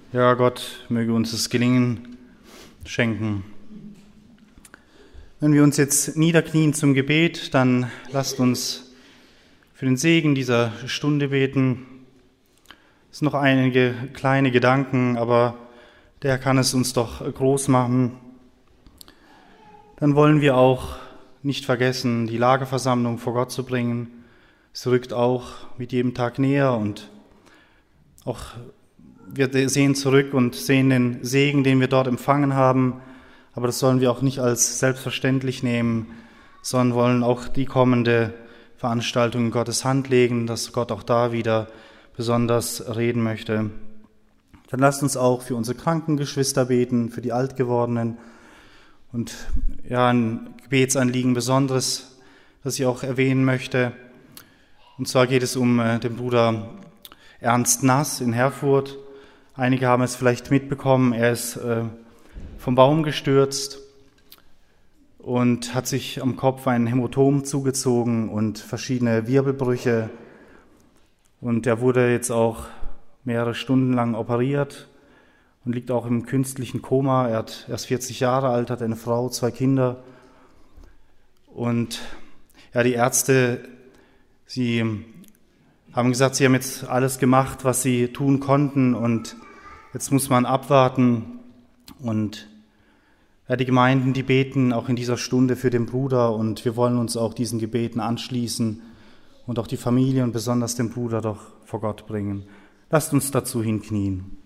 Ja, Gott möge uns das Gelingen schenken. Wenn wir uns jetzt niederknien zum Gebet, dann lasst uns für den Segen dieser Stunde beten. Es sind noch einige kleine Gedanken, aber der kann es uns doch groß machen. Dann wollen wir auch nicht vergessen, die Lagerversammlung vor Gott zu bringen. Es rückt auch mit jedem Tag näher und auch wir sehen zurück und sehen den Segen, den wir dort empfangen haben, aber das sollen wir auch nicht als selbstverständlich nehmen, sondern wollen auch die kommende Veranstaltung in Gottes Hand legen, dass Gott auch da wieder besonders reden möchte. Dann lasst uns auch für unsere kranken Geschwister beten, für die Altgewordenen und ja, ein Gebetsanliegen Besonderes, das ich auch erwähnen möchte. Und zwar geht es um den Bruder Ernst Nass in Herfurth. Einige haben es vielleicht mitbekommen, er ist vom Baum gestürzt und hat sich am Kopf ein Hämatom zugezogen und verschiedene Wirbelbrüche. Und er wurde jetzt auch mehrere Stunden lang operiert und liegt auch im künstlichen Koma. Er ist 40 Jahre alt, hat eine Frau, 2 Kinder. Und ja, die Ärzte, sie haben gesagt, sie haben jetzt alles gemacht, was sie tun konnten und jetzt muss man abwarten. Und ja, die Gemeinden, die beten auch in dieser Stunde für den Bruder und wir wollen uns auch diesen Gebeten anschließen und auch die Familie und besonders den Bruder doch vor Gott bringen. Lasst uns dazu hinknien.